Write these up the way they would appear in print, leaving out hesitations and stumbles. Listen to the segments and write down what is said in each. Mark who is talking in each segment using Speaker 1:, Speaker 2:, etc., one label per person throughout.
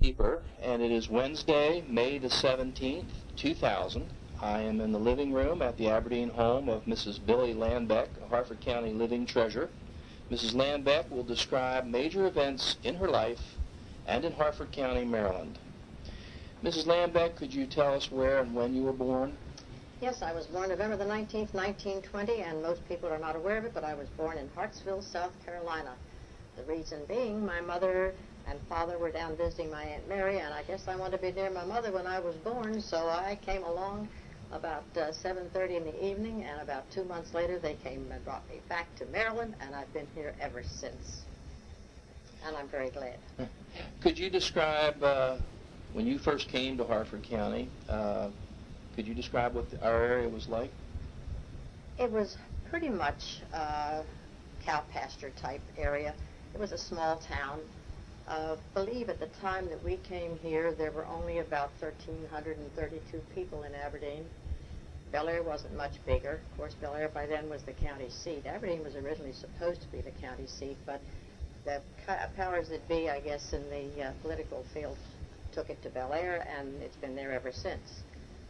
Speaker 1: Keeper, and it is Wednesday, May the 17th, 2000. I am in the living room at the Aberdeen home of Mrs. Billy Landbeck, a Harford County living treasure. Mrs. Landbeck will describe major events in her life and in Harford County, Maryland. Mrs. Landbeck, could you tell us where and when you were born?
Speaker 2: Yes, I was born November the 19th, 1920, and most people are not aware of it, but I was born in Hartsville, South Carolina. The reason being, my mother and father were down visiting my Aunt Mary, and I guess I wanted to be near my mother when I was born, so I came along about 7:30 in the evening, and about 2 months later they came and brought me back to Maryland, and I've been here ever since. And I'm very glad.
Speaker 1: Could you describe, when you first came to Harford County, could you describe what our area was like?
Speaker 2: It was pretty much cow pasture type area. It was a small town. I believe at the time that we came here, there were only about 1,332 people in Aberdeen. Bel Air wasn't much bigger. Of course, Bel Air by then was the county seat. Aberdeen was originally supposed to be the county seat, but the powers that be, I guess, in the political field took it to Bel Air, and it's been there ever since.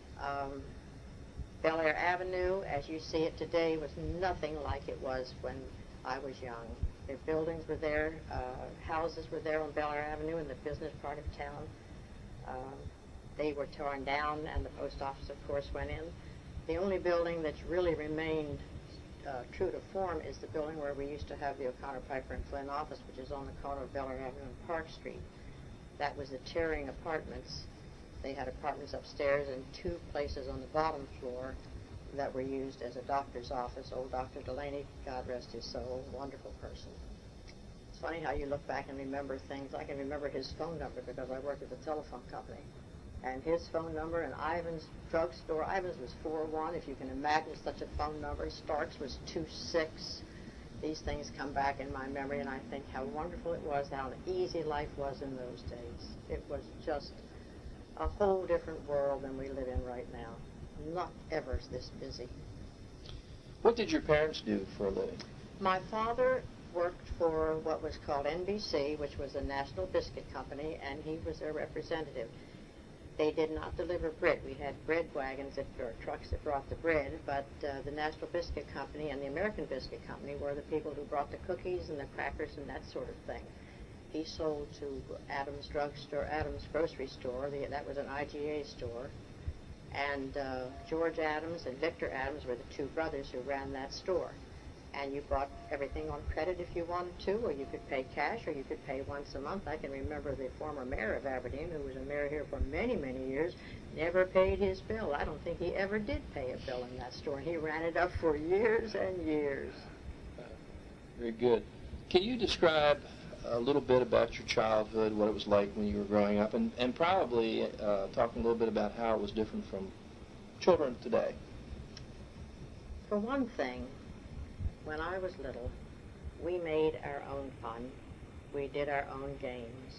Speaker 2: Bel Air Avenue, as you see it today, was nothing like it was when I was young. The buildings were there, houses were there on Bel Air Avenue in the business part of town. They were torn down, and the post office, of course, went in. The only building that's really remained true to form is the building where we used to have the O'Connor, Piper, and Flynn office, which is on the corner of Bel Air Avenue and Park Street. That was the Tearing Apartments. They had apartments upstairs and two places on the bottom floor that were used as a doctor's office. Old Dr. Delaney, God rest his soul, wonderful person. It's funny how you look back and remember things. I can remember his phone number because I worked at the telephone company. And his phone number in Ivan's drugstore, Ivan's was 41, if you can imagine such a phone number. Stark's was 26. These things come back in my memory, and I think how wonderful it was, how easy life was in those days. It was just a whole different world than we live in right now. Not ever this busy.
Speaker 1: What did your parents do for a living?
Speaker 2: My father worked for what was called NBC, which was a National Biscuit Company, and he was their representative. They did not deliver bread. We had bread wagons or trucks that brought the bread, but the National Biscuit Company and the American Biscuit Company were the people who brought the cookies and the crackers and that sort of thing. He sold to Adams Drugstore, Adams Grocery Store. That was an IGA store. And George Adams and Victor Adams were the two brothers who ran that store. And you bought everything on credit if you wanted to, or you could pay cash, or you could pay once a month. I can remember the former mayor of Aberdeen, who was a mayor here for many, many years, never paid his bill. I don't think he ever did pay a bill in that store. He ran it up for years and years.
Speaker 1: Very good. Can you describe a little bit about your childhood, what it was like when you were growing up, and probably talking a little bit about how it was different from children today?
Speaker 2: For one thing, when I was little, we made our own fun. We did our own games.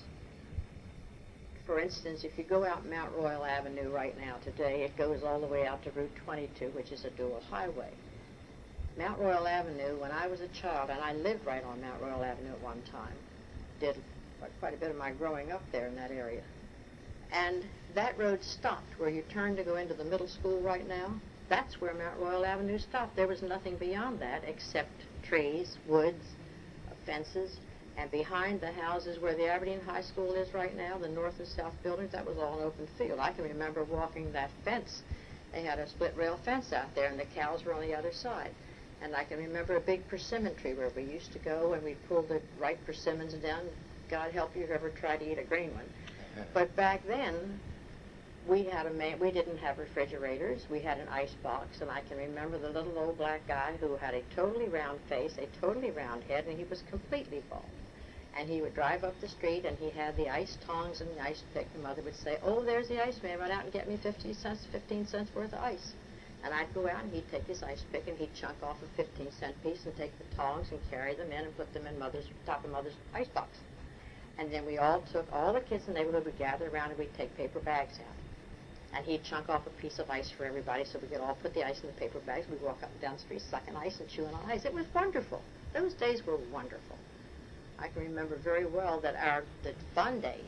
Speaker 2: For instance, if you go out Mount Royal Avenue right now today, it goes all the way out to Route 22, which is a dual highway. Mount Royal Avenue, when I was a child, and I lived right on Mount Royal Avenue at one time, did quite a bit of my growing up there in that area. And that road stopped where you turn to go into the middle school right now. That's where Mount Royal Avenue stopped. There was nothing beyond that except trees, woods, fences, and behind the houses where the Aberdeen High School is right now, the north and south buildings, that was all an open field. I can remember walking that fence. They had a split rail fence out there, and the cows were on the other side. And I can remember a big persimmon tree where we used to go and we'd pull the ripe persimmons down. God help you if you ever tried to eat a green one. But back then, we didn't have refrigerators. We had an ice box, and I can remember the little old black guy who had a totally round face, a totally round head, and he was completely bald. And he would drive up the street, and he had the ice tongs and the ice pick, and Mother would say, "Oh, there's the ice man. Run out and get me 15 cents worth of ice." And I'd go out, and he'd take his ice pick, and he'd chunk off a 15-cent piece and take the tongs and carry them in and put them in top of Mother's ice box. And then all the kids in the neighborhood would gather around, and we'd take paper bags out. And he'd chunk off a piece of ice for everybody so we could all put the ice in the paper bags. We'd walk up and down the street sucking ice and chewing on ice. It was wonderful. Those days were wonderful. I can remember very well that the fun days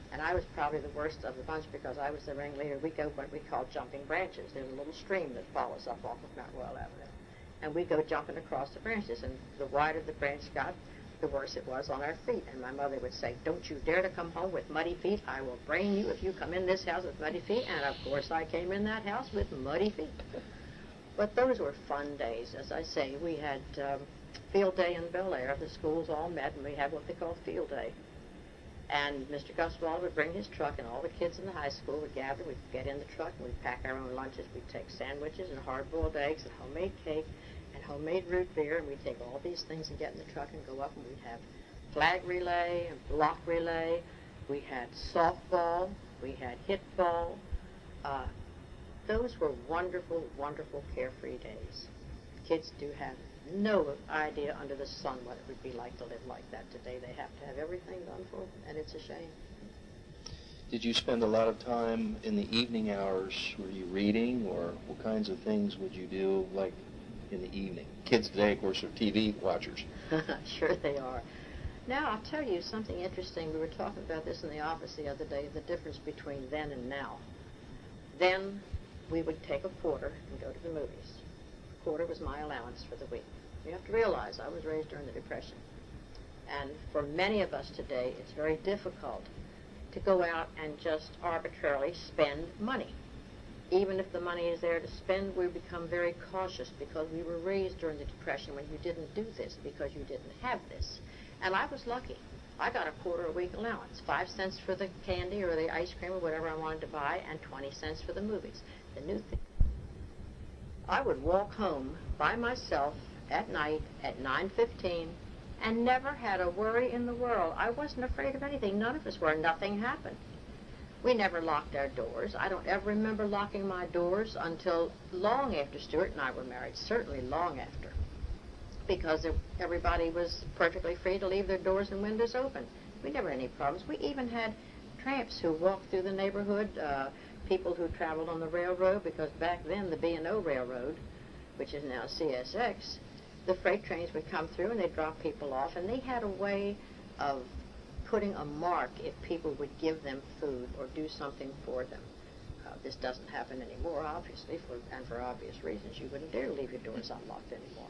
Speaker 2: And I was probably the worst of the bunch because I was the ringleader. We go what we call jumping branches. There's a little stream that follows up off of Mount Royal Avenue. And we go jumping across the branches. And the wider the branch got, the worse it was on our feet. And my mother would say, "Don't you dare to come home with muddy feet. I will brain you if you come in this house with muddy feet." And, of course, I came in that house with muddy feet. But those were fun days. As I say, we had field day in Bel Air. The schools all met, and we had what they called field day. And Mr. Guswald would bring his truck, and all the kids in the high school would gather. We'd get in the truck, and we'd pack our own lunches. We'd take sandwiches and hard-boiled eggs and homemade cake and homemade root beer, and we'd take all these things and get in the truck and go up, and we'd have flag relay and block relay. We had softball. We had hit ball. Those were wonderful, wonderful, carefree days. Kids do have no idea under the sun what it would be like to live like that today. They have to have everything done for them, and it's a shame.
Speaker 1: Did you spend a lot of time in the evening hours? Were you reading, or what kinds of things would you do, like in the evening? Kids today, of course, are TV watchers.
Speaker 2: Sure they are. Now, I'll tell you something interesting. We were talking about this in the office the other day, the difference between then and now. Then we would take a quarter and go to the movies. A quarter was my allowance for the week. You have to realize I was raised during the Depression. And for many of us today, it's very difficult to go out and just arbitrarily spend money. Even if the money is there to spend, we become very cautious because we were raised during the Depression when you didn't do this because you didn't have this. And I was lucky. I got a quarter a week allowance, 5 cents for the candy or the ice cream or whatever I wanted to buy, and 20 cents for the movies. The new thing. I would walk home by myself at night at 9:15 and never had a worry in the world. I wasn't afraid of anything. None of us were. Nothing happened. We never locked our doors. I don't ever remember locking my doors until long after Stuart and I were married, certainly long after, because everybody was perfectly free to leave their doors and windows open. We never had any problems. We even had tramps who walked through the neighborhood, people who traveled on the railroad, because back then the B&O Railroad, which is now CSX, the freight trains would come through and they'd drop people off, and they had a way of putting a mark if people would give them food or do something for them. This doesn't happen anymore, obviously, and for obvious reasons. You wouldn't dare leave your doors unlocked anymore.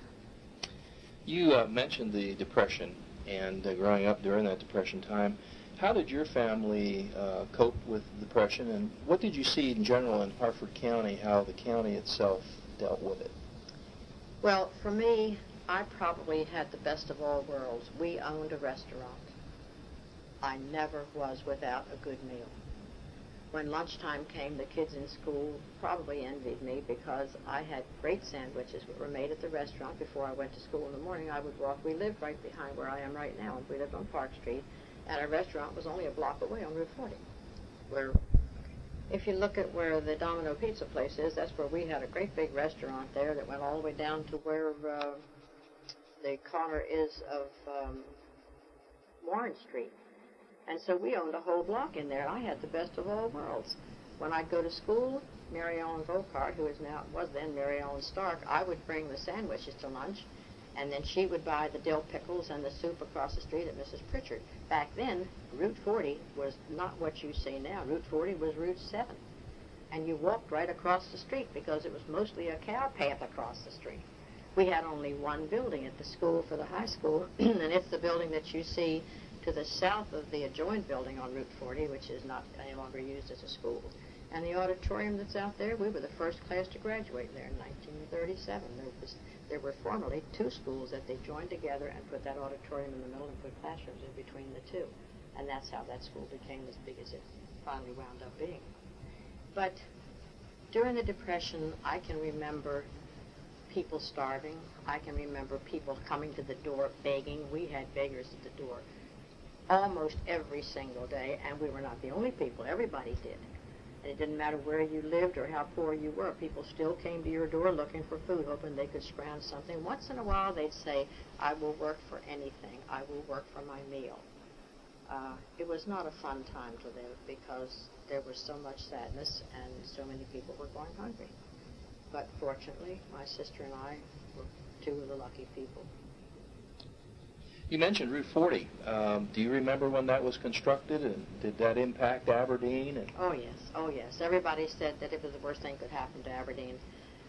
Speaker 1: You mentioned the Depression and growing up during that Depression time. How did your family cope with the Depression, and what did you see in general in Harford County, how the county itself dealt with it?
Speaker 2: Well, for me, I probably had the best of all worlds. We owned a restaurant. I never was without a good meal. When lunchtime came, the kids in school probably envied me because I had great sandwiches that were made at the restaurant before I went to school in the morning. I would walk. We lived right behind where I am right now. We lived on Park Street, and our restaurant was only a block away on Route 40. Where, if you look at where the Domino Pizza place is, that's where we had a great big restaurant there that went all the way down to where the corner is of Warren Street. And so we owned a whole block in there. I had the best of all worlds. When I'd go to school, Mary Ellen Volkart, who was then Mary Ellen Stark, I would bring the sandwiches to lunch, and then she would buy the dill pickles and the soup across the street at Mrs. Pritchard. Back then, Route 40 was not what you see now. Route 40 was Route 7. And you walked right across the street because it was mostly a cow path across the street. We had only one building at the school for the high school, and it's the building that you see to the south of the adjoined building on Route 40, which is not any longer used as a school. And the auditorium that's out there, we were the first class to graduate there in 1937. There were formerly two schools that they joined together and put that auditorium in the middle and put classrooms in between the two. And that's how that school became as big as it finally wound up being. But during the Depression, I can remember people starving. I can remember people coming to the door begging. We had beggars at the door almost every single day, and we were not the only people. Everybody did. And it didn't matter where you lived or how poor you were. People still came to your door looking for food, hoping they could scrounge something. Once in a while, they'd say, "I will work for anything. I will work for my meal." It was not a fun time to live because there was so much sadness and so many people were going hungry. But fortunately, my sister and I were two of the lucky people.
Speaker 1: You mentioned Route 40. Do you remember when that was constructed, and did that impact Aberdeen? And
Speaker 2: Oh yes, oh yes. Everybody said that it was the worst thing that could happen to Aberdeen.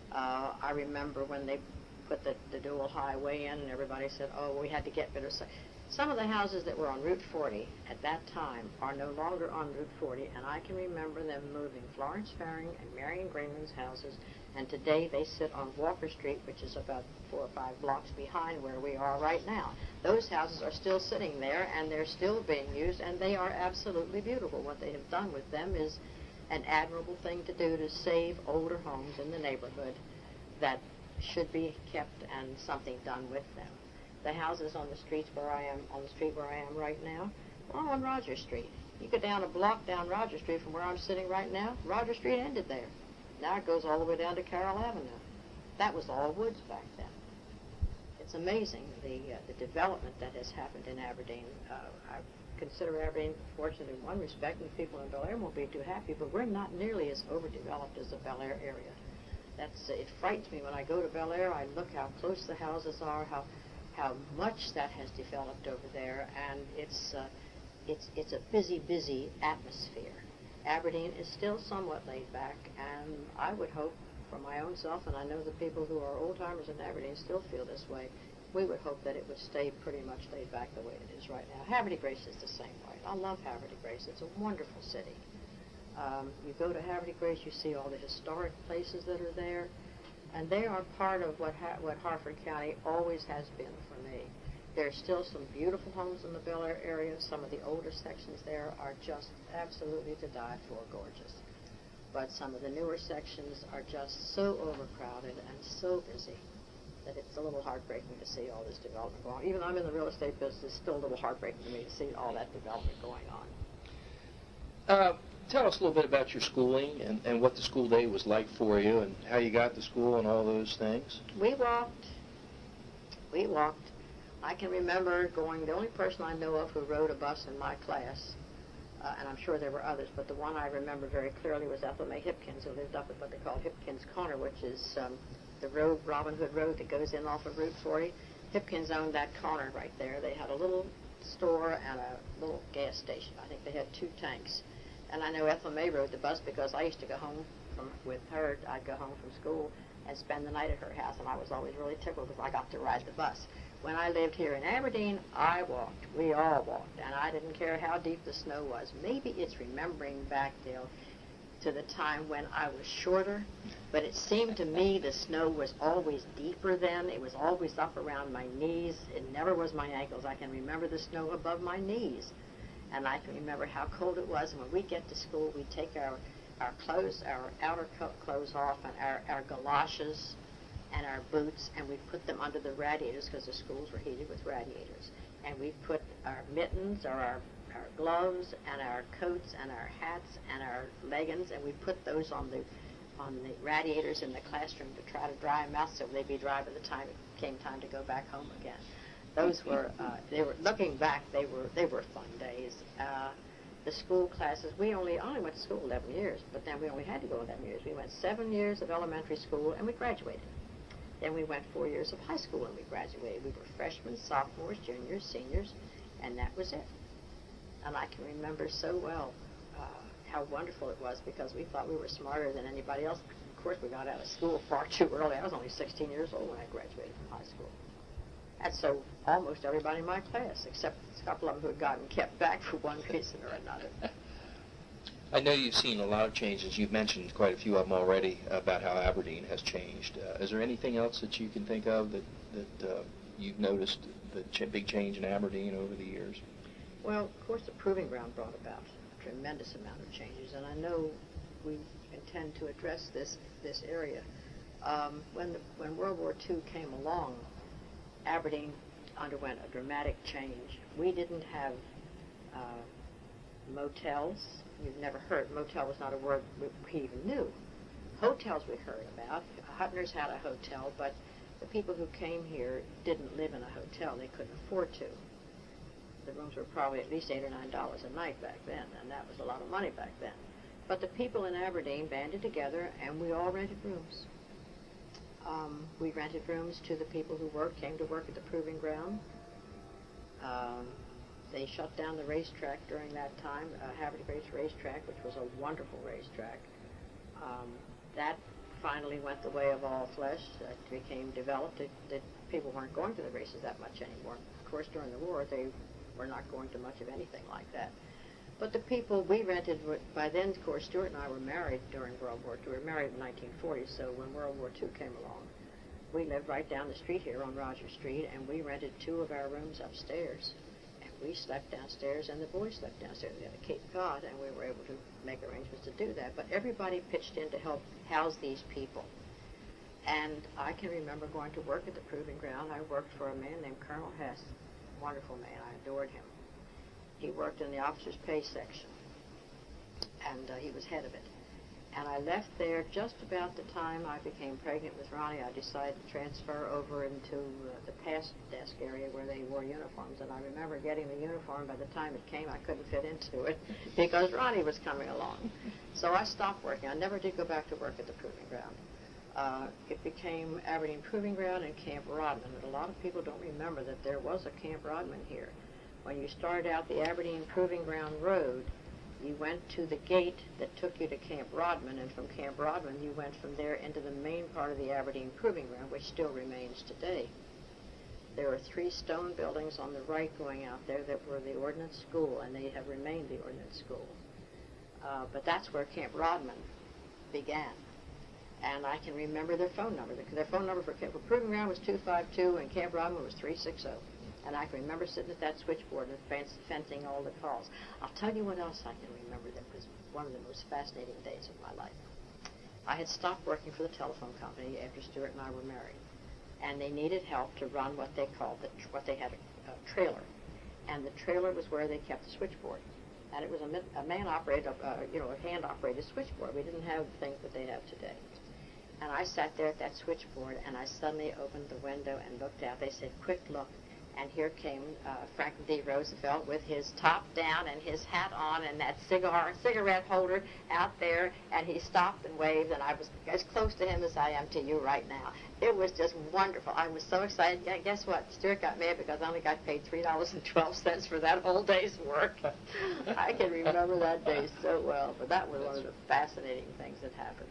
Speaker 2: I remember when they put the dual highway in, and everybody said, oh, we had to get rid of some of the houses that were on Route 40 at that time are no longer on Route 40, and I can remember them moving Florence Faring and Marion Greenland's houses, and today they sit on Walker Street, which is about 4 or 5 blocks behind where we are right now. Those houses are still sitting there, and they're still being used, and they are absolutely beautiful. What they have done with them is an admirable thing to do to save older homes in the neighborhood that should be kept and something done with them. The houses on the streets where I am, on the street where I am right now, are on Rogers Street. You go down a block down Rogers Street from where I'm sitting right now, Rogers Street ended there. Now it goes all the way down to Carroll Avenue. That was all woods back then. It's amazing the development that has happened in Aberdeen. I consider Aberdeen fortunate in one respect, and people in Bel Air won't be too happy, but we're not nearly as overdeveloped as the Bel Air area. It frightens me when I go to Bel Air. I look how close the houses are, how much that has developed over there, and it's a busy atmosphere. Aberdeen is still somewhat laid back, and I would hope for my own self, and I know the people who are old-timers in Aberdeen still feel this way, we would hope that it would stay pretty much laid back the way it is right now. Haverty Grace is the same way. I love Haverty Grace. It's a wonderful city. You go to Haverty Grace, you see all the historic places that are there, and they are part of what Harford County always has been for me. There's still some beautiful homes in the Bel Air area. Some of the older sections there are just absolutely to die for, gorgeous. But some of the newer sections are just so overcrowded and so busy that it's a little heartbreaking to see all this development going on. Even though I'm in the real estate business, it's still a little heartbreaking to me to see all that development going on.
Speaker 1: Tell us a little bit about your schooling and what the school day was like for you and how you got to school and all those things.
Speaker 2: We walked. I can remember the only person I know of who rode a bus in my class, and I'm sure there were others, but the one I remember very clearly was Ethel May Hipkins, who lived up at what they call Hipkins Corner, which is the road, Robin Hood Road, that goes in off of Route 40. Hipkins owned that corner right there. They had a little store and a little gas station. I think they had 2 tanks. And I know Ethel May rode the bus because I used to go home with her. I'd go home from school and spend the night at her house, and I was always really tickled because I got to ride the bus. When I lived here in Aberdeen, I walked. We all walked, and I didn't care how deep the snow was. Maybe it's remembering back, Dale, to the time when I was shorter, but it seemed to me the snow was always deeper then. It was always up around my knees. It never was my ankles. I can remember the snow above my knees. And I can remember how cold it was. And when we get to school, we take our clothes, our outer clothes off, and our galoshes and our boots, and we put them under the radiators because the schools were heated with radiators. And we put our mittens or our gloves and our coats and our hats and our leggings, and we put those on the radiators in the classroom to try to dry them out so they'd be dry by the time it came time to go back home again. Those were, looking back, they were fun days. The school classes, I only went to school 11 years, but then we only had to go 11 years. We went 7 years of elementary school, and we graduated. Then we went 4 years of high school, and we graduated. We were freshmen, sophomores, juniors, seniors, and that was it. And I can remember so well how wonderful it was because we thought we were smarter than anybody else. Of course, we got out of school far too early. I was only 16 years old when I graduated from high school. And so almost everybody in my class, except a couple of them who had gotten kept back for one reason or another.
Speaker 1: I know you've seen a lot of changes. You've mentioned quite a few of them already about how Aberdeen has changed. Is there anything else that you can think of that you've noticed the big change in Aberdeen over the years?
Speaker 2: Well, of course, the Proving Ground brought about a tremendous amount of changes, and I know we intend to address this area. When World War II came along, Aberdeen underwent a dramatic change. We didn't have motels. You've never heard. Motel was not a word we even knew. Hotels we heard about. Hutner's had a hotel, but the people who came here didn't live in a hotel. They couldn't afford to. The rooms were probably at least $8 or $9 a night back then, and that was a lot of money back then. But the people in Aberdeen banded together, and we all rented rooms. We rented rooms to the people who came to work at the Proving Ground. They shut down the racetrack during that time, Haverty Grace Racetrack, which was a wonderful racetrack. That finally went the way of all flesh. It became developed. People weren't going to the races that much anymore. Of course, during the war, they were not going to much of anything like that. But the people we rented, by then, of course, Stuart and I were married during World War II. We were married in 1940, so when World War II came along, we lived right down the street here on Rogers Street, and we rented 2 of our rooms upstairs. And we slept downstairs, and the boys slept downstairs. We had a Cape Cod, and we were able to make arrangements to do that. But everybody pitched in to help house these people. And I can remember going to work at the Proving Ground. I worked for a man named Colonel Hess, wonderful man. I adored him. He worked in the officers' pay section, and he was head of it. And I left there just about the time I became pregnant with Ronnie. I decided to transfer over into the past desk area where they wore uniforms. And I remember getting the uniform. By the time it came, I couldn't fit into it because Ronnie was coming along. So I stopped working. I never did go back to work at the Proving Ground. It became Aberdeen Proving Ground and Camp Rodman. And a lot of people don't remember that there was a Camp Rodman here. When you started out the Aberdeen Proving Ground Road, you went to the gate that took you to Camp Rodman, and from Camp Rodman you went from there into the main part of the Aberdeen Proving Ground, which still remains today. There are 3 stone buildings on the right going out there that were the Ordnance School, and they have remained the Ordnance School. But that's where Camp Rodman began. And I can remember their phone number. Their phone number for Proving Ground was 252, and Camp Rodman was 360. And I can remember sitting at that switchboard and fencing all the calls. I'll tell you what else I can remember that was one of the most fascinating days of my life. I had stopped working for the telephone company after Stuart and I were married. And they needed help to run what they called, what they had a trailer. And the trailer was where they kept the switchboard. And it was a man-operated, a hand-operated switchboard. We didn't have the things that they have today. And I sat there at that switchboard, and I suddenly opened the window and looked out. They said, "Quick, look." And here came Franklin D. Roosevelt with his top down and his hat on and that cigarette holder out there, and he stopped and waved, and I was as close to him as I am to you right now. It was just wonderful. I was so excited. Yeah, guess what? Stuart got mad because I only got paid $3.12 for that whole day's work. I can remember that day so well, but that was one of the fascinating things that happened.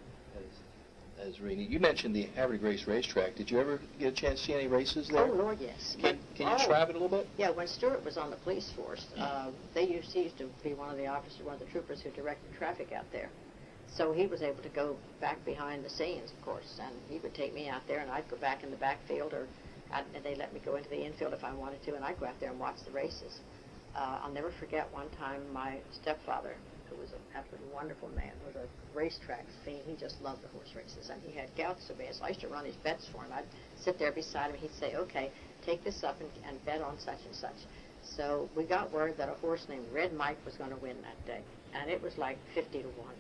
Speaker 1: As Renee, you mentioned the Haverty Grace Racetrack. Did you ever get a chance to see any races there?
Speaker 2: Oh, Lord, yes.
Speaker 1: Can you describe it a little bit?
Speaker 2: Yeah, when Stuart was on the police force, he used to be one of the troopers who directed traffic out there. So he was able to go back behind the scenes, of course, and he would take me out there, and I'd go back in the backfield, and they let me go into the infield if I wanted to, and I'd go out there and watch the races. I'll never forget one time my stepfather, who was an absolutely wonderful man, was a racetrack fiend. He just loved the horse races, and he had gout so bad. So I used to run his bets for him. I'd sit there beside him. He'd say, "Okay, take this up and bet on such and such." So we got word that a horse named Red Mike was going to win that day, and it was like 50 to 1.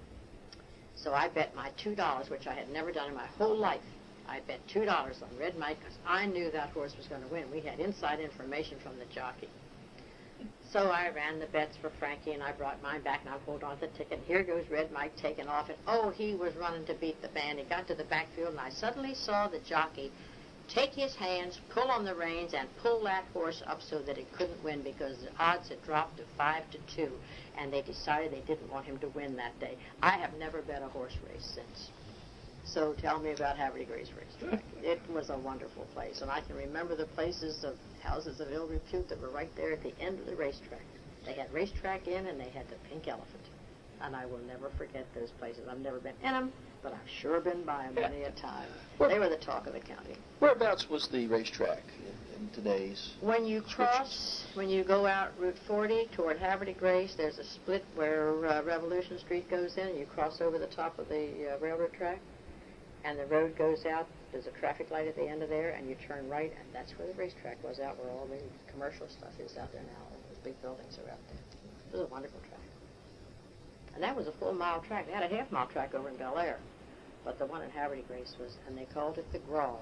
Speaker 2: So I bet my $2, which I had never done in my whole life. I bet $2 on Red Mike because I knew that horse was going to win. We had inside information from the jockey. So I ran the bets for Frankie, and I brought mine back, and I pulled on the ticket. Here goes Red Mike taking off, and oh, he was running to beat the band. He got to the backfield, and I suddenly saw the jockey take his hands, pull on the reins, and pull that horse up so that it couldn't win because the odds had dropped to 5 to 2, and they decided they didn't want him to win that day. I have never bet a horse race since. So tell me about Haverty Grace Racetrack. It was a wonderful place, and I can remember the places of houses of ill repute that were right there at the end of the racetrack. They had Racetrack Inn, and they had the Pink Elephant, and I will never forget those places. I've never been in them, but I've sure been by them many a time. They were the talk of the county.
Speaker 1: Whereabouts was the racetrack in today's?
Speaker 2: When you go out Route 40 toward Haverty Grace, there's a split where Revolution Street goes in, and you cross over the top of the railroad track. And the road goes out, there's a traffic light at the end of there, and you turn right, and that's where the racetrack was, out where all the commercial stuff is out there now. All those big buildings are out there. It was a wonderful track. And that was a full-mile track. They had a half-mile track over in Bel Air, but the one in Haverty Grace was, and they called it the Grove.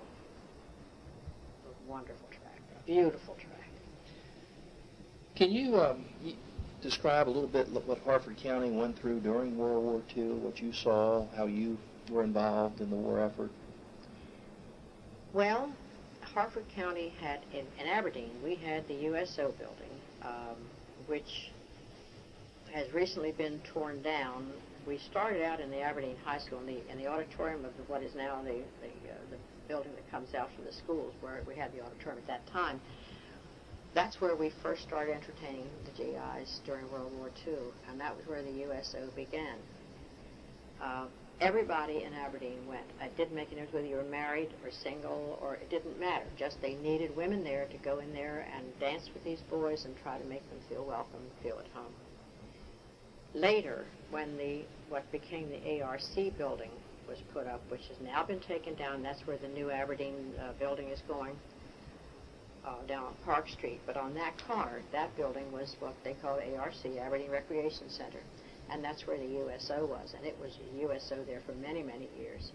Speaker 2: A wonderful track, a beautiful track.
Speaker 1: Can you describe a little bit what Harford County went through during World War II, what you saw, how you were involved in the war effort?
Speaker 2: Well, Harford County had, in Aberdeen, we had the USO building, which has recently been torn down. We started out in the Aberdeen High School, in the auditorium of what is now the building that comes out from the schools, where we had the auditorium at that time. That's where we first started entertaining the GIs during World War II, and that was where the USO began. Everybody in Aberdeen went. It didn't make any difference whether you were married or single, or it didn't matter. Just they needed women there to go in there and dance with these boys and try to make them feel welcome and feel at home. Later, when what became the ARC building was put up, which has now been taken down, that's where the new Aberdeen building is going, down on Park Street. But on that card, that building was what they call ARC, Aberdeen Recreation Center. And that's where the USO was, and it was a USO there for many, many years.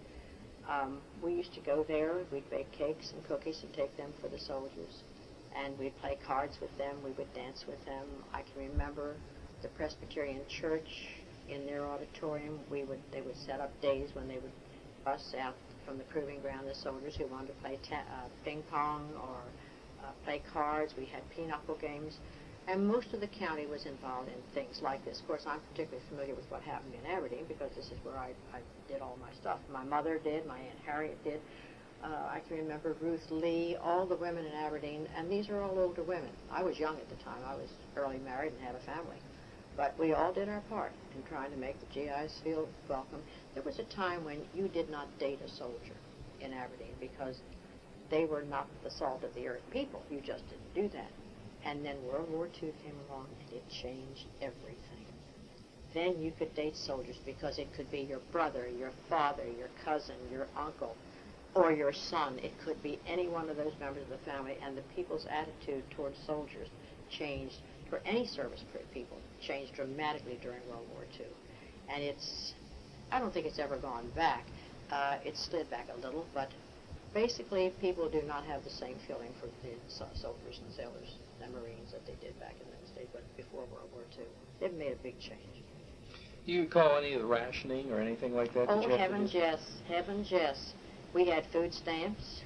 Speaker 2: We used to go there, we'd bake cakes and cookies and take them for the soldiers, and we'd play cards with them, we would dance with them. I can remember the Presbyterian Church in their auditorium. They would set up days when they would bus out from the proving ground the soldiers who wanted to play ping pong or play cards. We had pinochle games. And most of the county was involved in things like this. Of course, I'm particularly familiar with what happened in Aberdeen because this is where I did all my stuff. My mother did, my Aunt Harriet did. I can remember Ruth Lee, all the women in Aberdeen, and these are all older women. I was young at the time. I was early married and had a family. But we all did our part in trying to make the GIs feel welcome. There was a time when you did not date a soldier in Aberdeen because they were not the salt of the earth people. You just didn't do that. And then World War II came along, and it changed everything. Then you could date soldiers because it could be your brother, your father, your cousin, your uncle, or your son. It could be any one of those members of the family, and the people's attitude towards soldiers changed, for any service people, changed dramatically during World War II. And I don't think it's ever gone back. It slid back a little, but basically people do not have the same feeling for the soldiers and sailors and Marines that they did back in those days, but before World War II. They've made a big change.
Speaker 1: Do you recall any of the rationing or anything like that?
Speaker 2: Oh, heavens, yes. Heavens, yes. We had food stamps,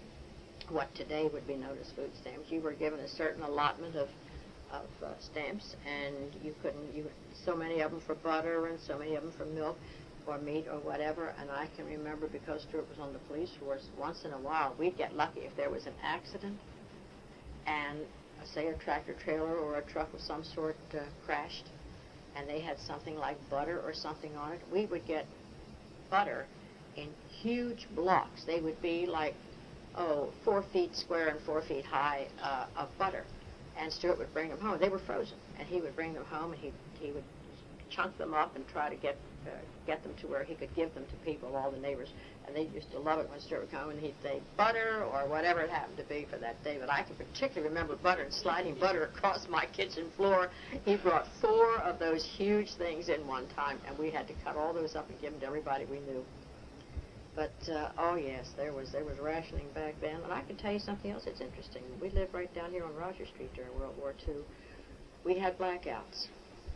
Speaker 2: what today would be known as food stamps. You were given a certain allotment of stamps, and you so many of them for butter and so many of them for milk or meat or whatever. And I can remember, because Stuart was on the police force, once in a while we'd get lucky if there was an accident and say a tractor trailer or a truck of some sort crashed, and they had something like butter or something on it. We would get butter in huge blocks. They would be like 4 feet square and 4 feet high of butter, and Stuart would bring them home. They were frozen, and he would bring them home, and he would chunk them up and try to get them to where he could give them to people, all the neighbors. And they used to love it when Stuart would come and he'd say butter or whatever it happened to be for that day. But I can particularly remember butter and sliding butter across my kitchen floor. He brought 4 of those huge things in one time, and we had to cut all those up and give them to everybody we knew. But, oh yes, there was rationing back then. And I can tell you something else that's interesting. We lived right down here on Roger Street during World War II. We had blackouts,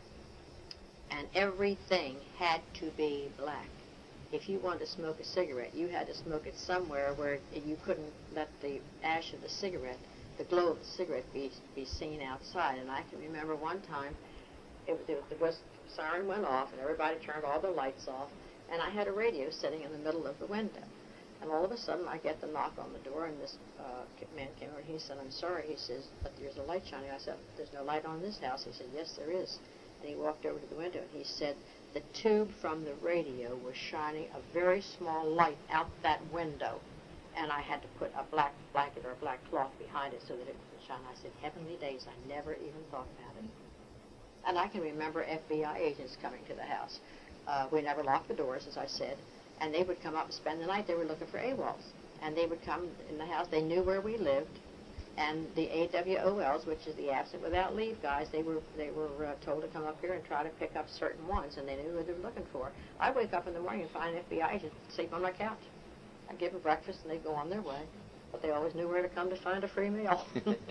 Speaker 2: and everything had to be black. If you wanted to smoke a cigarette, you had to smoke it somewhere where you couldn't let the ash of the cigarette, the glow of the cigarette, be seen outside. And I can remember one time, the siren went off, and everybody turned all the lights off, and I had a radio sitting in the middle of the window. And all of a sudden, I get the knock on the door, and this man came over, and he said, "I'm sorry." He says, "But there's a light shining." I said, "There's no light on this house." He said, "Yes, there is." And he walked over to the window, and he said, the tube from the radio was shining a very small light out that window, and I had to put a black blanket or a black cloth behind it so that it would shine. I said, heavenly days, I never even thought about it. And I can remember FBI agents coming to the house. We never locked the doors, as I said, and they would come up and spend the night. They were looking for AWOLs, and they would come in the house. They knew where we lived. And the AWOLs, which is the absent without leave guys, they were told to come up here and try to pick up certain ones, and they knew who they were looking for. I'd wake up in the morning and find an FBI agent sleep on my couch. I'd give them breakfast, and they'd go on their way. But they always knew where to come to find a free meal.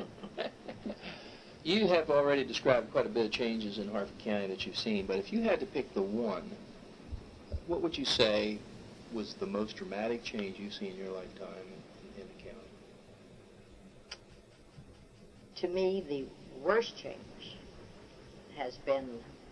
Speaker 1: You have already described quite a bit of changes in Harford County that you've seen, but if you had to pick the one, what would you say was the most dramatic change you've seen in your lifetime in the county?
Speaker 2: To me, the worst change has been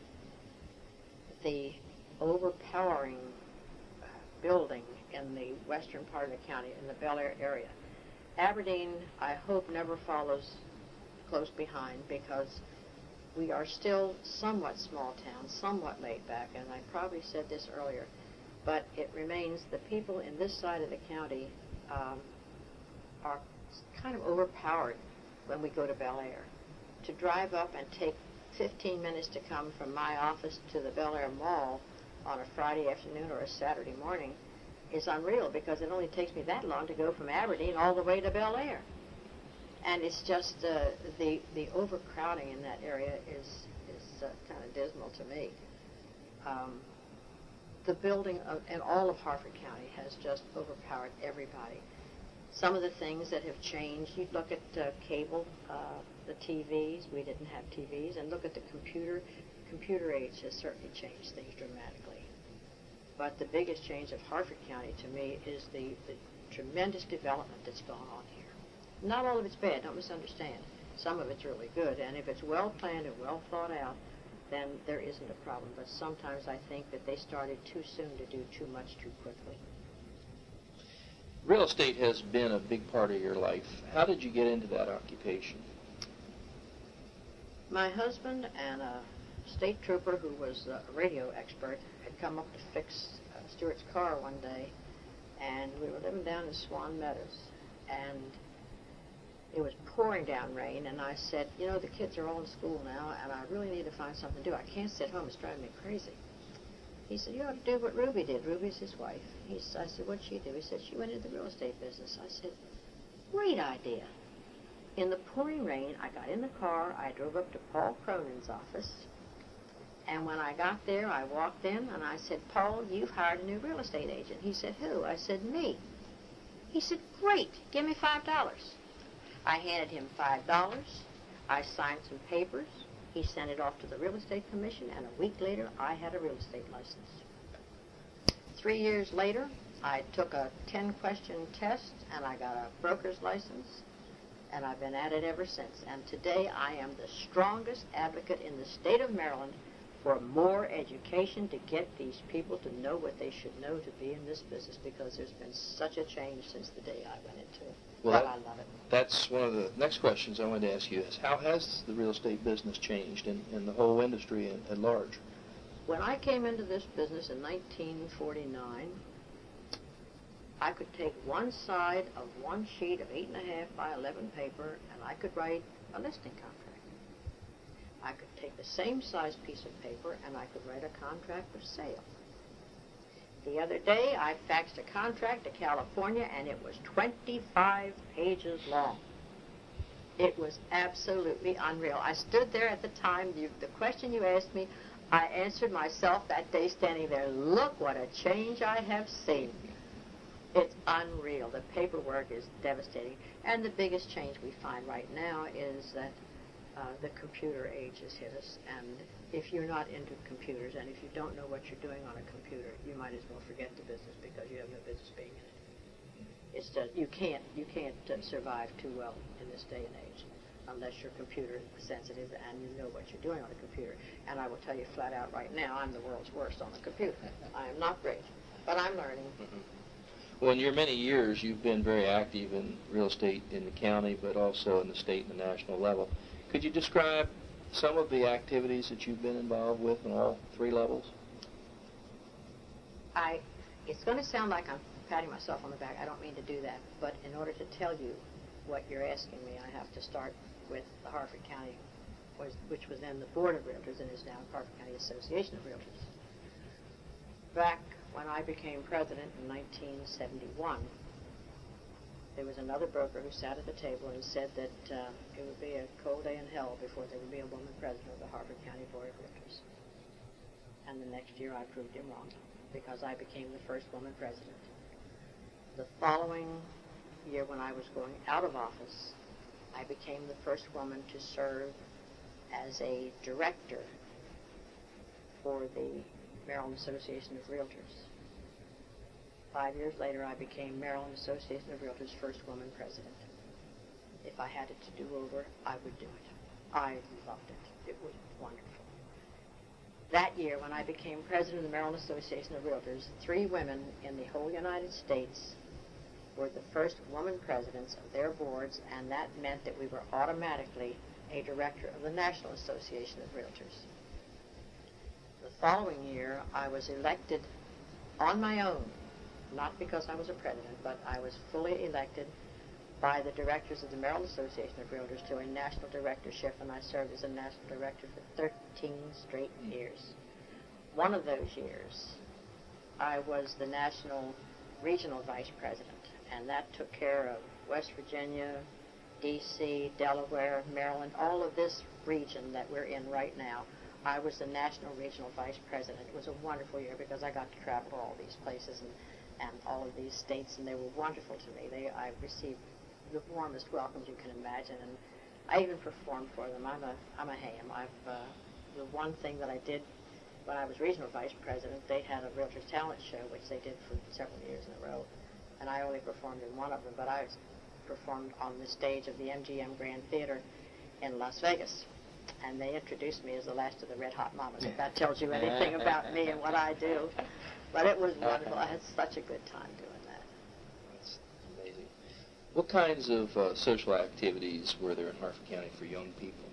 Speaker 2: the overpowering building in the western part of the county, in the Bel Air area. Aberdeen, I hope, never follows close behind, because we are still somewhat small town, somewhat laid back, and I probably said this earlier, but it remains the people in this side of the county are kind of overpowered when we go to Bel Air. To drive up and take 15 minutes to come from my office to the Bel Air Mall on a Friday afternoon or a Saturday morning is unreal, because it only takes me that long to go from Aberdeen all the way to Bel Air. And it's just the overcrowding in that area is kind of dismal to me. The building in all of Harford County has just overpowered everybody. Some of the things that have changed, you look at cable, the TVs, we didn't have TVs, and look at the computer. Computer age has certainly changed things dramatically. But the biggest change of Harford County to me is the tremendous development that's gone on here. Not all of it's bad, don't misunderstand. Some of it's really good, and if it's well planned and well thought out, then there isn't a problem. But sometimes I think that they started too soon to do too much too quickly.
Speaker 1: Real estate has been a big part of your life. How did you get into that occupation?
Speaker 2: My husband and a state trooper who was a radio expert had come up to fix Stuart's car one day, and we were living down in Swan Meadows, and it was pouring down rain, and I said, you know, the kids are all in school now, and I really need to find something to do. I can't sit home. It's driving me crazy. He said, you ought to do what Ruby did. Ruby's his wife. I said, what'd she do? He said, she went into the real estate business. I said, great idea. In the pouring rain, I got in the car. I drove up to Paul Cronin's office, and when I got there, I walked in, and I said, Paul, you've hired a new real estate agent. He said, who? I said, me. He said, great. Give me $5. I handed him $5. I signed some papers. He sent it off to the Real Estate Commission, and a week later, I had a real estate license. 3 years later, I took a 10-question test, and I got a broker's license, and I've been at it ever since. And today, I am the strongest advocate in the state of Maryland for more education to get these people to know what they should know to be in this business, because there's been such a change since the day I went into it.
Speaker 1: Well,
Speaker 2: I love it.
Speaker 1: That's one of the next questions I wanted to ask you is, how has the real estate business changed in the whole industry at large?
Speaker 2: When I came into this business in 1949, I could take one side of one sheet of 8.5 by 11 paper, and I could write a listing contract. I could take the same size piece of paper, and I could write a contract of sale. The other day, I faxed a contract to California, and it was 25 pages long. It was absolutely unreal. I stood there at the time. The question you asked me, I answered myself that day standing there. Look what a change I have seen. It's unreal. The paperwork is devastating. And the biggest change we find right now is that the computer age has hit us, and if you're not into computers and if you don't know what you're doing on a computer, you might as well forget the business, because you have no business being in it. It's just, you can't survive too well in this day and age unless you're computer sensitive and you know what you're doing on a computer. And I will tell you flat out right now, I'm the world's worst on the computer. I am not great, but I'm learning.
Speaker 1: Mm-hmm. Well, in your many years, you've been very active in real estate in the county, but also in the state and the national level. Could you describe some of the activities that you've been involved with on all three levels?
Speaker 2: It's going to sound like I'm patting myself on the back. I don't mean to do that. But in order to tell you what you're asking me, I have to start with the Harford County, which was then the Board of Realtors and is now Harford County Association of Realtors. Back when I became president in 1971, there was another broker who sat at the table and said that it would be a cold day in hell before there would be a woman president of the Harford County Board of Realtors. And the next year I proved him wrong, because I became the first woman president. The following year, when I was going out of office, I became the first woman to serve as a director for the Maryland Association of Realtors. 5 years later, I became Maryland Association of Realtors' first woman president. If I had it to do over, I would do it. I loved it. It was wonderful. That year, when I became president of the Maryland Association of Realtors, 3 women in the whole United States were the first woman presidents of their boards, and that meant that we were automatically a director of the National Association of Realtors. The following year, I was elected on my own, not because I was a president, but I was fully elected by the directors of the Maryland Association of Realtors to a national directorship, and I served as a national director for 13 straight years. One of those years, I was the national regional vice president, and that took care of West Virginia, D.C., Delaware, Maryland, all of this region that we're in right now. I was the national regional vice president. It was a wonderful year because I got to travel to all these places and all of these states, and they were wonderful to me. I received the warmest welcomes you can imagine, and I even performed for them. I'm a ham. The one thing that I did when I was regional vice president, they had a Realtors Talent Show, which they did for several years in a row, and I only performed in one of them, but I performed on the stage of the MGM Grand Theater in Las Vegas, and they introduced me as the last of the Red Hot Mamas, if that tells you anything about me and what I do. But it was wonderful. I had such a good time doing that.
Speaker 1: That's amazing. What kinds of social activities were there in Harford County for young people?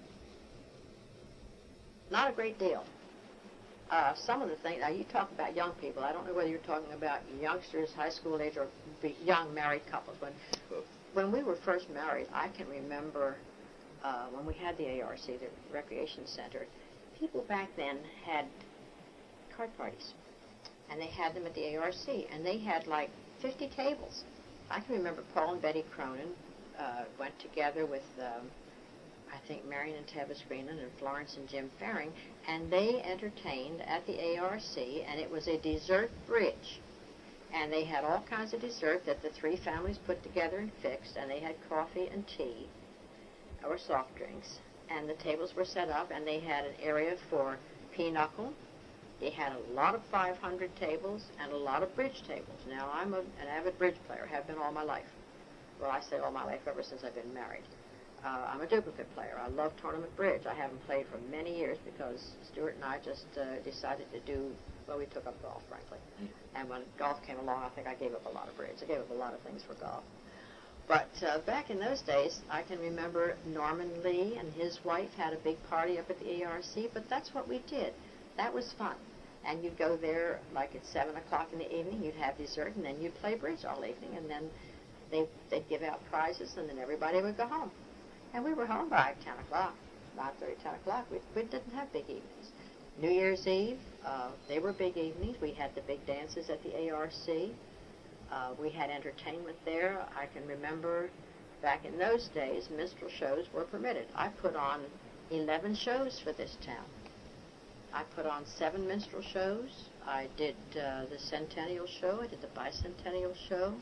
Speaker 2: Not a great deal. Some of the things, now you talk about young people, I don't know whether you're talking about youngsters, high school age, or young married couples. When we were first married, I can remember when we had the ARC, the Recreation Center, people back then had card parties, and they had them at the ARC, and they had like 50 tables. I can remember Paul and Betty Cronin went together with I think Marion and Tabitha Greenan and Florence and Jim Faring, and they entertained at the ARC, and it was a dessert bridge. And they had all kinds of dessert that the 3 families put together and fixed, and they had coffee and tea or soft drinks. And the tables were set up, and they had an area for pinochle. They had a lot of 500 tables and a lot of bridge tables. Now, I'm an avid bridge player, have been all my life. Well, I say all my life, ever since I've been married. I'm a duplicate player. I love tournament bridge. I haven't played for many years because Stuart and I just decided to do, well, we took up golf, frankly. And when golf came along, I think I gave up a lot of bridge. I gave up a lot of things for golf. But back in those days, I can remember Norman Lee and his wife had a big party up at the ARC, but that's what we did. That was fun. And you'd go there like at 7 o'clock in the evening, you'd have dessert, and then you'd play bridge all evening, and then they'd give out prizes, and then everybody would go home. And we were home by 10 o'clock, 9:30, 10 o'clock. We didn't have big evenings. New Year's Eve, they were big evenings. We had the big dances at the ARC. We had entertainment there. I can remember back in those days, minstrel shows were permitted. I put on 11 shows for this town. I put on 7 minstrel shows. I did the Centennial Show. I did the Bicentennial Show.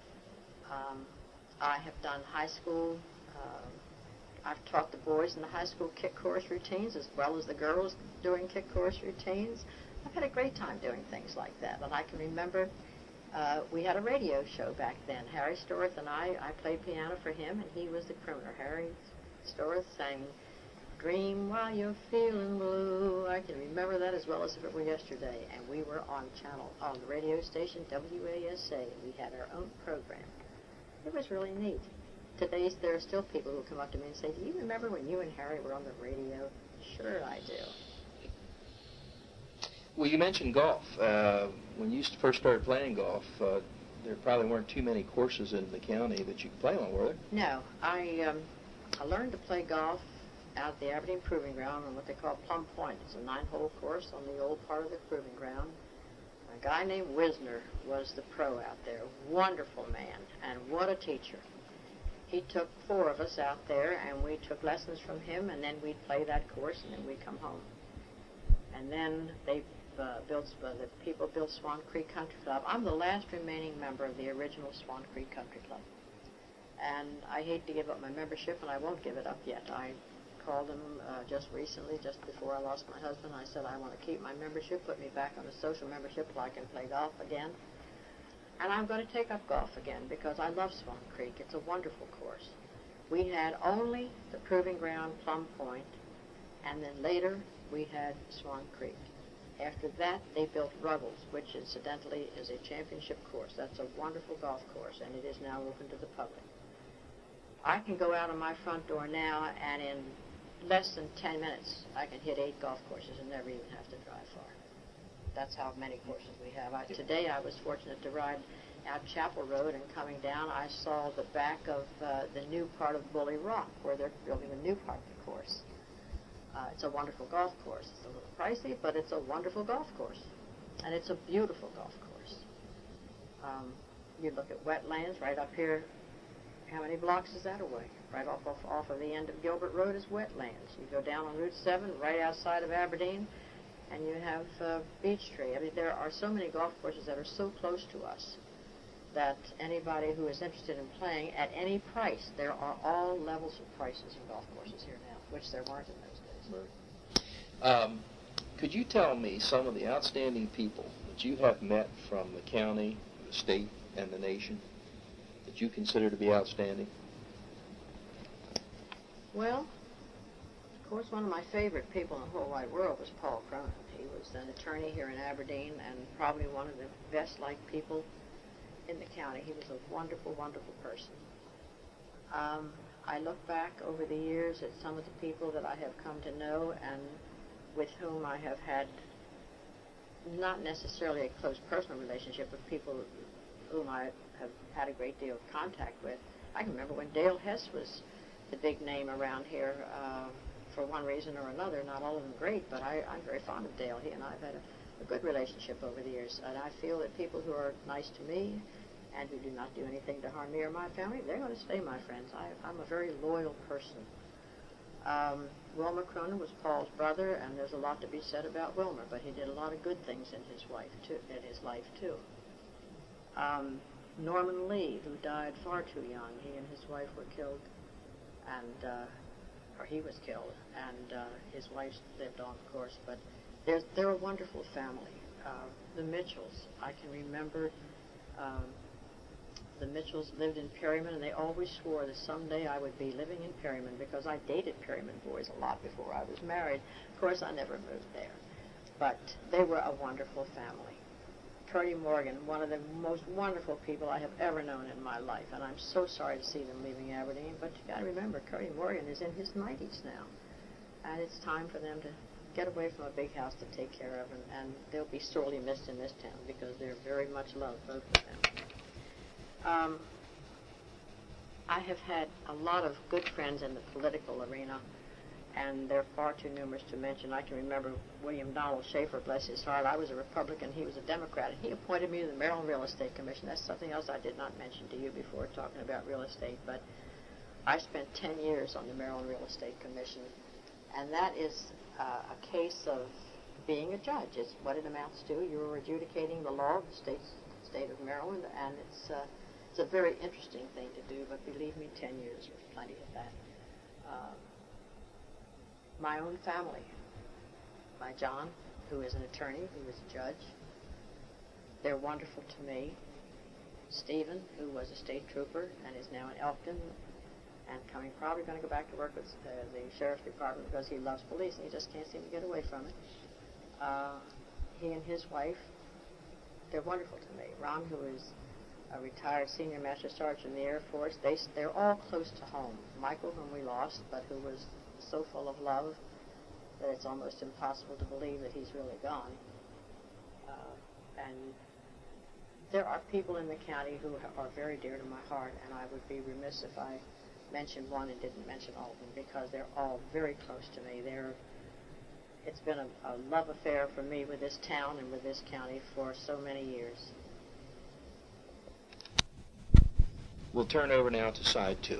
Speaker 2: I have done high school. I've taught the boys in the high school kick chorus routines as well as the girls doing kick chorus routines. I've had a great time doing things like that. And I can remember we had a radio show back then. Harry Storth and I played piano for him, and he was the crooner. Harry Storth sang Dream While You're Feeling Blue. I can remember that as well as if it were yesterday. And we were on the radio station WASA. We had our own program. It was really neat. Today, there are still people who come up to me and say, do you remember when you and Harry were on the radio? Sure I do.
Speaker 1: Well, you mentioned golf. When you first started playing golf, there probably weren't too many courses in the county that you could play on, were there?
Speaker 2: No. I learned to play golf out at the Aberdeen Proving Ground on what they call Plum Point. It's a 9-hole course on the old part of the Proving Ground. A guy named Wisner was the pro out there. Wonderful man, and what a teacher. He took 4 of us out there, and we took lessons from him, and then we'd play that course, and then we'd come home. And then the people built Swan Creek Country Club. I'm the last remaining member of the original Swan Creek Country Club. And I hate to give up my membership, and I won't give it up yet. I called them just recently, just before I lost my husband. I said, I want to keep my membership, put me back on a social membership so I can play golf again. And I'm going to take up golf again because I love Swan Creek. It's a wonderful course. We had only the Proving Ground, Plum Point, and then later we had Swan Creek. After that, they built Ruggles, which incidentally is a championship course. That's a wonderful golf course, and it is now open to the public. I can go out on my front door now, and in less than 10 minutes, I can hit 8 golf courses and never even have to drive far. That's how many courses we have. Today, I was fortunate to ride out Chapel Road, and coming down, I saw the back of the new part of Bully Rock, where they're building a new part of the course. It's a wonderful golf course. It's a little pricey, but it's a wonderful golf course. And it's a beautiful golf course. You look at wetlands right up here. How many blocks is that away? Right off of the end of Gilbert Road is wetlands. You go down on Route 7, right outside of Aberdeen, and you have Beech Tree. I mean, there are so many golf courses that are so close to us that anybody who is interested in playing at any price, there are all levels of prices in golf courses here now, which there weren't in those days.
Speaker 1: Could you tell me some of the outstanding people that you have met from the county, the state, and the nation that you consider to be outstanding?
Speaker 2: Well, of course, one of my favorite people in the whole wide world was Paul Cronin. He was an attorney here in Aberdeen and probably one of the best-liked people in the county. He was a wonderful, wonderful person. I look back over the years at some of the people that I have come to know and with whom I have had not necessarily a close personal relationship, but people whom I have had a great deal of contact with. I can remember when Dale Hess was the big name around here for one reason or another. Not all of them great, but I'm very fond of Dale. He and I have had a good relationship over the years, and I feel that people who are nice to me and who do not do anything to harm me or my family, they're going to stay my friends. I'm a very loyal person. Wilmer Cronin was Paul's brother, and there's a lot to be said about Wilmer, but he did a lot of good things in his life too. Norman Lee, who died far too young, he and his wife were killed, or he was killed, and his wife lived on, of course. But they're a wonderful family. The Mitchells, I can remember. The Mitchells lived in Perryman, and they always swore that someday I would be living in Perryman because I dated Perryman boys a lot before I was married. Of course, I never moved there. But they were a wonderful family. Curdy Morgan, one of the most wonderful people I have ever known in my life, and I'm so sorry to see them leaving Aberdeen, but you got to remember, Curdy Morgan is in his 90s now, and it's time for them to get away from a big house to take care of, and they'll be sorely missed in this town because they're very much loved, both of them. I have had a lot of good friends in the political arena, and they're far too numerous to mention. I can remember William Donald Schaefer, bless his heart. I was a Republican, he was a Democrat, and he appointed me to the Maryland Real Estate Commission. That's something else I did not mention to you before talking about real estate, but I spent 10 years on the Maryland Real Estate Commission, and that is a case of being a judge. It's what it amounts to. You're adjudicating the law of the state of Maryland, and it's a very interesting thing to do, but believe me, 10 years was plenty of that. My own family, my John, who is an attorney, who is a judge, they're wonderful to me. Stephen, who was a state trooper and is now in Elkton, and probably going to go back to work with the sheriff's department because he loves police and he just can't seem to get away from it. He and his wife, they're wonderful to me. Ron, who is a retired senior master sergeant in the Air Force, they're all close to home. Michael, whom we lost, but who was so full of love that it's almost impossible to believe that he's really gone. And there are people in the county who are very dear to my heart, and I would be remiss if I mentioned one and didn't mention all of them because they're all very close to me. It's been a love affair for me with this town and with this county for so many years.
Speaker 1: We'll turn over now to side 2.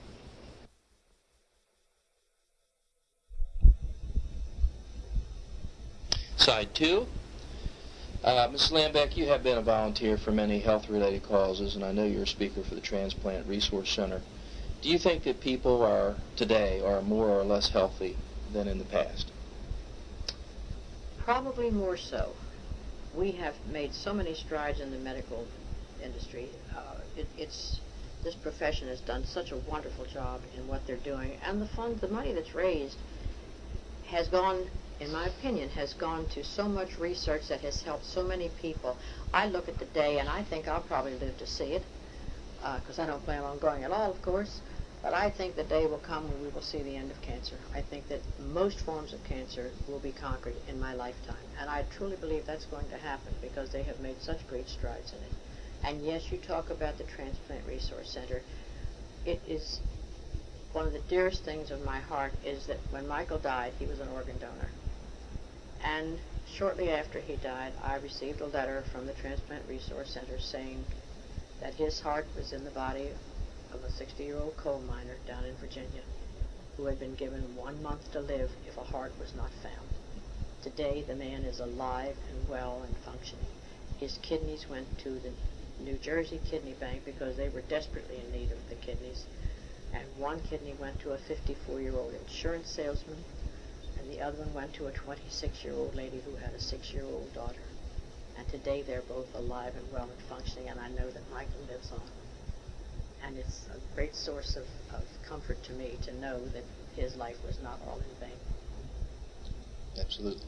Speaker 1: Side 2. Mrs. Lambeck, you have been a volunteer for many health-related causes, and I know you're a speaker for the Transplant Resource Center. Do you think that people today are more or less healthy than in the past?
Speaker 2: Probably more so. We have made so many strides in the medical industry. It's this profession has done such a wonderful job in what they're doing, and the money that's raised has gone, in my opinion, has gone to so much research that has helped so many people. I look at the day, and I think I'll probably live to see it, because I don't plan on going at all, of course, but I think the day will come when we will see the end of cancer. I think that most forms of cancer will be conquered in my lifetime, and I truly believe that's going to happen because they have made such great strides in it. And yes, you talk about the Transplant Resource Center. It is one of the dearest things of my heart is that when Michael died, he was an organ donor. And shortly after he died, I received a letter from the Transplant Resource Center saying that his heart was in the body of a 60-year-old coal miner down in Virginia who had been given 1 month to live if a heart was not found. Today, the man is alive and well and functioning. His kidneys went to the New Jersey Kidney Bank because they were desperately in need of the kidneys. And one kidney went to a 54-year-old insurance salesman, and the other one went to a 26-year-old lady who had a 6-year-old daughter. And today they're both alive and well and functioning, and I know that Michael lives on. And it's a great source of comfort to me to know that his life was not all in vain.
Speaker 1: Absolutely.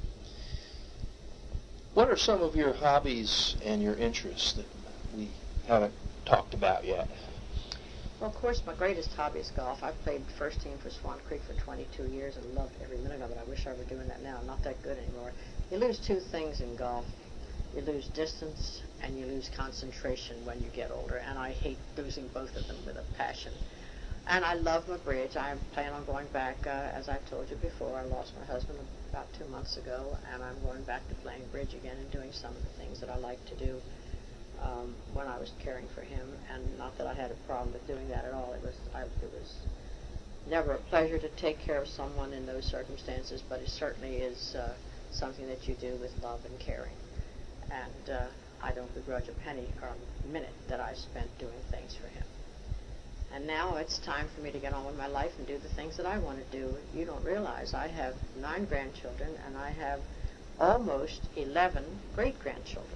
Speaker 1: What are some of your hobbies and your interests that we haven't talked about yet?
Speaker 2: Well, of course, my greatest hobby is golf. I've played first team for Swan Creek for 22 years and loved every minute of it. I wish I were doing that now. I'm not that good anymore. You lose two things in golf. You lose distance and you lose concentration when you get older, and I hate losing both of them with a passion. And I love my bridge. I plan on going back, as I told you before. I lost my husband about 2 months ago, and I'm going back to playing bridge again and doing some of the things that I like to do when I was caring for him. And not that I had a problem with doing that at all. It was never a pleasure to take care of someone in those circumstances, but it certainly is something that you do with love and caring. And I don't begrudge a penny or a minute that I spent doing things for him. And now it's time for me to get on with my life and do the things that I want to do. You don't realize I have 9 grandchildren, and I have almost 11 great-grandchildren.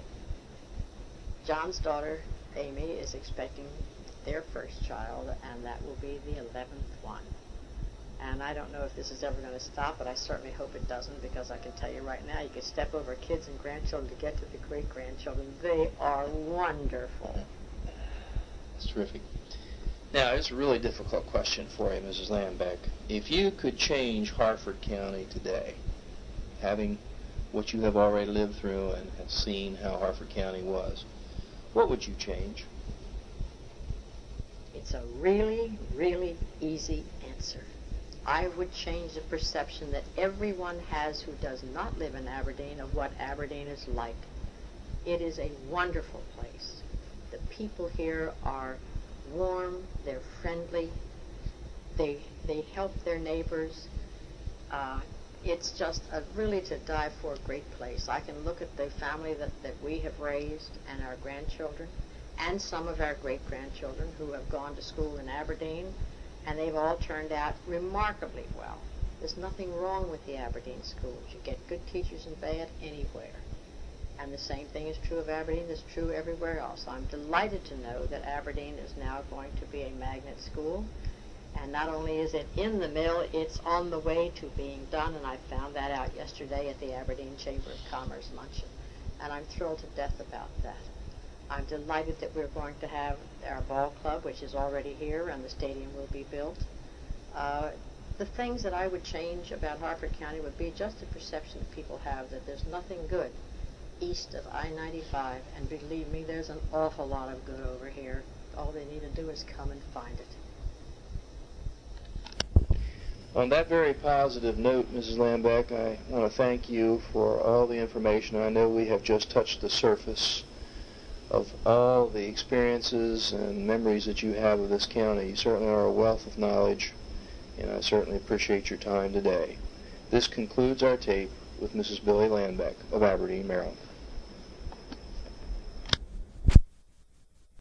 Speaker 2: John's daughter, Amy, is expecting their first child, and that will be the 11th one. And I don't know if this is ever going to stop, but I certainly hope it doesn't, because I can tell you right now, you can step over kids and grandchildren to get to the great-grandchildren. They are wonderful.
Speaker 1: That's terrific. Now, it's a really difficult question for you, Mrs. Lambeck. If you could change Harford County today, having what you have already lived through and have seen how Harford County was, what would you change?
Speaker 2: It's a really, really easy answer. I would change the perception that everyone has who does not live in Aberdeen of what Aberdeen is like. It is a wonderful place. The people here are warm, they're friendly, they help their neighbors. It's just really to die for a great place. I can look at the family that we have raised and our grandchildren and some of our great-grandchildren who have gone to school in Aberdeen, and they've all turned out remarkably well. There's nothing wrong with the Aberdeen schools. You get good teachers and bad anywhere. And the same thing is true of Aberdeen, is true everywhere else. I'm delighted to know that Aberdeen is now going to be a magnet school. And not only is it in the mill, it's on the way to being done. And I found that out yesterday at the Aberdeen Chamber of Commerce luncheon. And I'm thrilled to death about that. I'm delighted that we're going to have our ball club, which is already here, and the stadium will be built. The things that I would change about Harford County would be just the perception that people have that there's nothing good east of I-95, and believe me, there's an awful lot of good over here. All they need to do is come and find it.
Speaker 1: On that very positive note, Mrs. Lambeck, I want to thank you for all the information. I know we have just touched the surface of all the experiences and memories that you have of this county. You certainly are a wealth of knowledge, and I certainly appreciate your time today. This concludes our tape with Mrs. Billy Lambeck of Aberdeen, Maryland.